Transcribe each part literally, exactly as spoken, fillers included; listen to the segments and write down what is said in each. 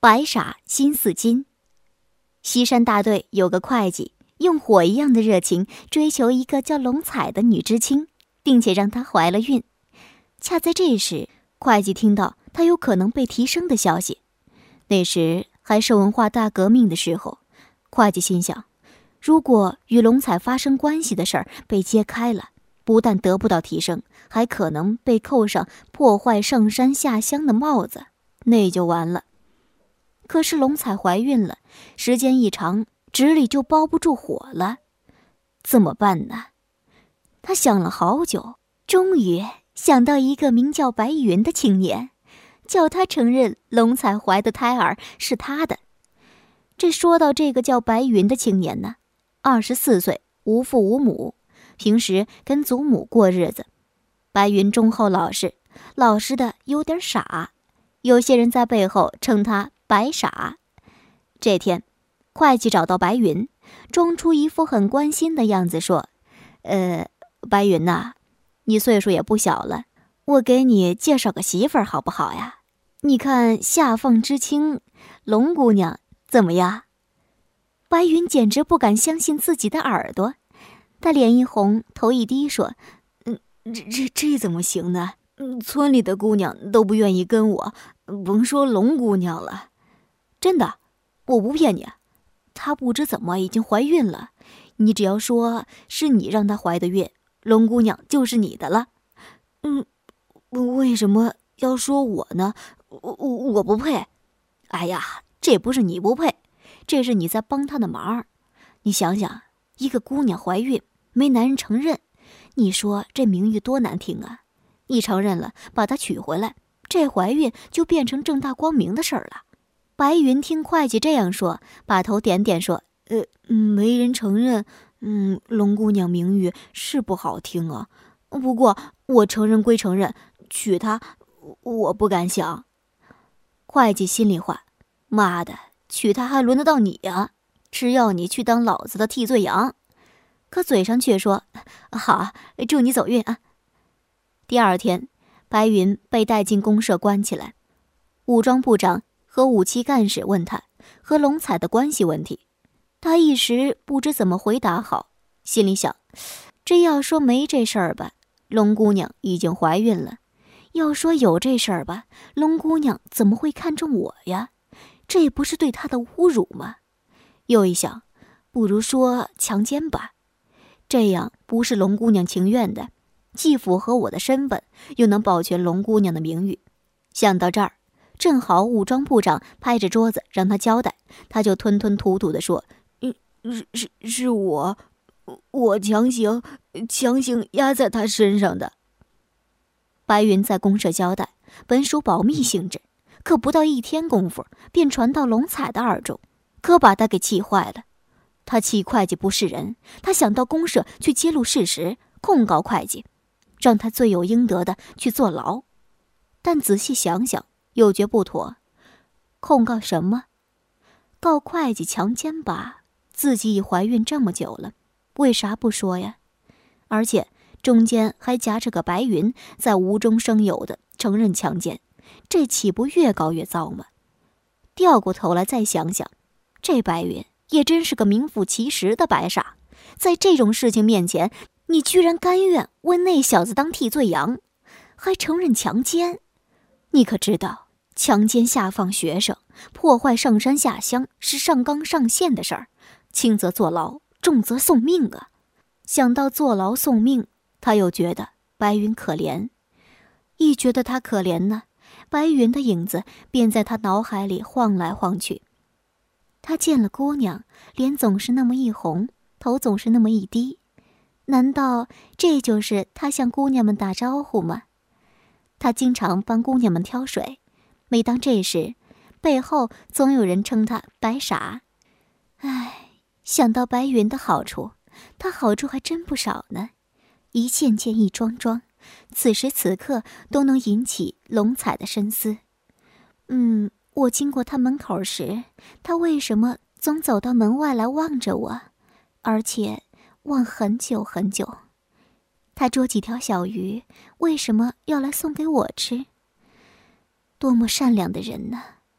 白傻心似金。西山大队有个会计，用火一样的热情追求一个叫龙彩的女知青，并且让她怀了孕。恰在这时，会计听到她有可能被提升的消息。那时还是文化大革命的时候，会计心想，如果与龙彩发生关系的事儿被揭开了，不但得不到提升，还可能被扣上破坏上山下乡的帽子，那就完了。可是龙彩怀孕了，时间一长，纸里就包不住火了，怎么办呢？他想了好久，终于想到一个名叫白云的青年，叫他承认龙彩怀的胎儿是他的。这说到这个叫白云的青年呢，二十四岁，无父无母，平时跟祖母过日子。白云忠厚老实，老实的有点傻，有些人在背后称他白傻。这天，会计找到白云，装出一副很关心的样子说：呃，白云呐，你岁数也不小了，我给你介绍个媳妇儿好不好呀？你看下放知青龙姑娘怎么样？白云简直不敢相信自己的耳朵，他脸一红，头一低说：嗯，这这这怎么行呢？村里的姑娘都不愿意跟我，甭说龙姑娘了。真的，我不骗你，她不知怎么已经怀孕了，你只要说是你让她怀的孕，龙姑娘就是你的了。嗯，为什么要说我呢？我我我不配。哎呀，这不是你不配，这是你在帮她的忙。你想想，一个姑娘怀孕没男人承认，你说这名誉多难听啊！你承认了，把她娶回来，这怀孕就变成正大光明的事儿了。白云听会计这样说，把头点点说：呃，没人承认，嗯，龙姑娘名誉是不好听啊。不过我承认归承认，娶她我不敢想。会计心里话：妈的，娶她还轮得到你啊？只要你去当老子的替罪羊。可嘴上却说：好，祝你走运啊。第二天，白云被带进公社关起来，武装部长和武器干事问他和龙彩的关系问题，他一时不知怎么回答好，心里想：这要说没这事儿吧，龙姑娘已经怀孕了；要说有这事儿吧，龙姑娘怎么会看中我呀？这不是对她的侮辱吗？又一想，不如说强奸吧，这样不是龙姑娘情愿的，既符合我的身份，又能保全龙姑娘的名誉。想到这儿，正好武装部长拍着桌子让他交代，他就吞吞吐吐地说：嗯，是是是我我强行强行压在他身上的。白云在公社交代本属保密性质，可不到一天功夫便传到龙彩的耳中，可把他给气坏了。他气会计不是人，他想到公社去揭露事实，控告会计，让他罪有应得的去坐牢。但仔细想想，又觉不妥。控告什么？告会计强奸吧，自己已怀孕这么久了，为啥不说呀？而且中间还夹着个白云，在无中生有的承认强奸，这岂不越告越糟吗？调过头来再想想，这白云也真是个名副其实的白傻，在这种事情面前，你居然甘愿为那小子当替罪羊，还承认强奸。你可知道，强奸下放学生，破坏上山下乡是上纲上线的事儿，轻则坐牢，重则送命啊！想到坐牢送命，他又觉得白云可怜。一觉得他可怜呢，白云的影子便在他脑海里晃来晃去。他见了姑娘，脸总是那么一红，头总是那么一低，难道这就是他向姑娘们打招呼吗？他经常帮姑娘们挑水，每当这时，背后总有人称他白傻。唉，想到白云的好处，他好处还真不少呢，一件件一桩桩，此时此刻都能引起龙彩的深思。嗯，我经过他门口时，他为什么总走到门外来望着我，而且望很久很久？他捉几条小鱼，为什么要来送给我吃？多么善良的人呢，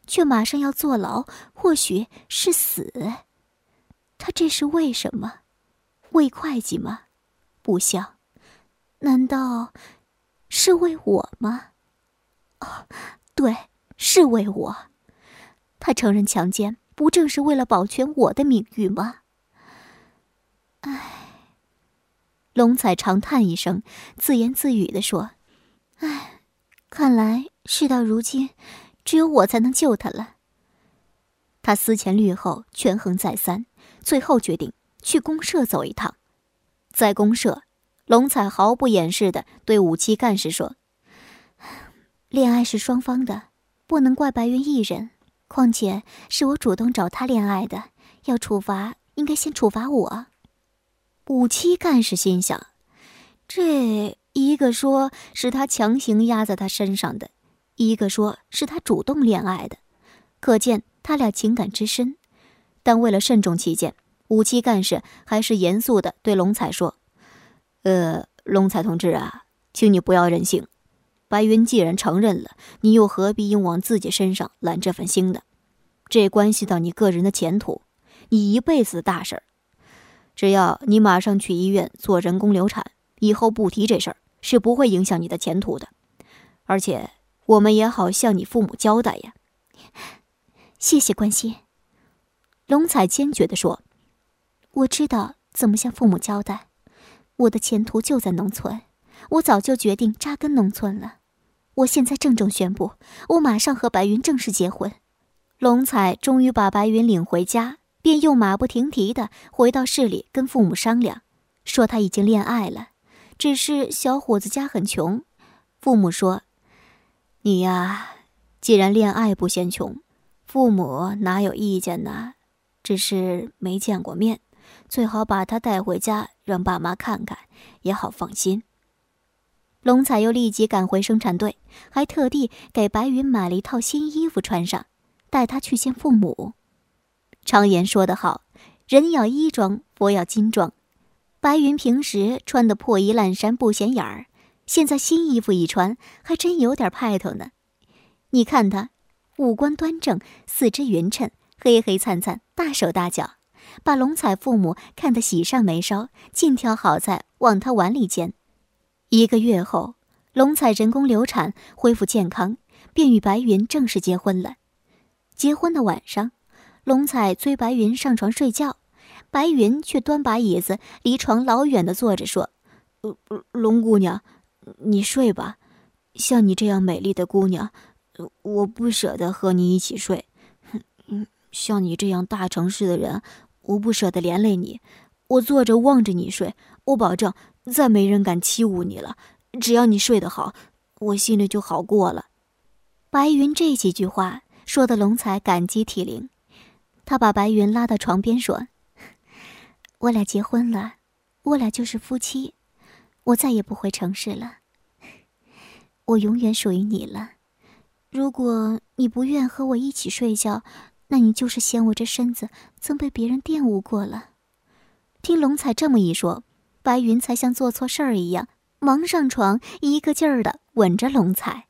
却马上要坐牢，或许是死。他这是为什么？为会计吗？不像。难道是为我吗？哦，对，是为我。他承认强奸，不正是为了保全我的名誉吗？唉，龙彩长叹一声，自言自语地说：唉，看来事到如今，只有我才能救他了。他思前虑后，权衡再三，最后决定去公社走一趟。在公社，龙彩毫不掩饰地对五七干事说：恋爱是双方的，不能怪白云一人，况且是我主动找他恋爱的，要处罚应该先处罚我。五七干事心想，这一个说是他强行压在他身上的，一个说是他主动恋爱的，可见他俩情感之深。但为了慎重起见，五七干事还是严肃地对龙彩说：呃，龙彩同志啊，请你不要任性。白云既然承认了，你又何必硬往自己身上揽这份腥呢？这关系到你个人的前途，你一辈子的大事儿。只要你马上去医院做人工流产，以后不提这事儿，是不会影响你的前途的。而且我们也好向你父母交代呀。谢谢关心。龙彩坚决地说：我知道怎么向父母交代，我的前途就在农村，我早就决定扎根农村了。我现在郑重宣布，我马上和白云正式结婚。龙彩终于把白云领回家，便又马不停蹄地回到市里跟父母商量，说他已经恋爱了，只是小伙子家很穷。父母说：你呀，既然恋爱不嫌穷，父母哪有意见呢？只是没见过面，最好把他带回家让爸妈看看，也好放心。龙彩又立即赶回生产队，还特地给白云买了一套新衣服穿上，带他去见父母。常言说得好，人要衣装，佛要金装。白云平时穿的破衣烂衫不显眼儿，现在新衣服一穿，还真有点派头呢。你看他，五官端正，四肢匀称，黑黑灿灿，大手大脚，把龙彩父母看得喜上眉梢，尽挑好菜往他碗里煎。一个月后，龙彩人工流产，恢复健康，便与白云正式结婚了。结婚的晚上，龙彩催白云上床睡觉，白云却端把椅子离床老远地坐着说：呃、龙姑娘，你睡吧，像你这样美丽的姑娘，我不舍得和你一起睡。像你这样大城市的人，我不舍得连累你。我坐着望着你睡，我保证再没人敢欺侮你了。只要你睡得好，我心里就好过了。白云这几句话说得龙彩感激涕零，他把白云拉到床边说：我俩结婚了，我俩就是夫妻，我再也不回城市了，我永远属于你了。如果你不愿和我一起睡觉，那你就是嫌我这身子曾被别人玷污过了。听龙彩这么一说，白云才像做错事儿一样，忙上床，一个劲儿地吻着龙彩。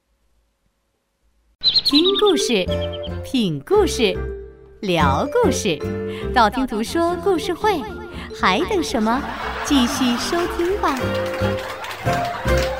听故事，品故事，聊故事，道听途说故事会，还等什么？继续收听吧。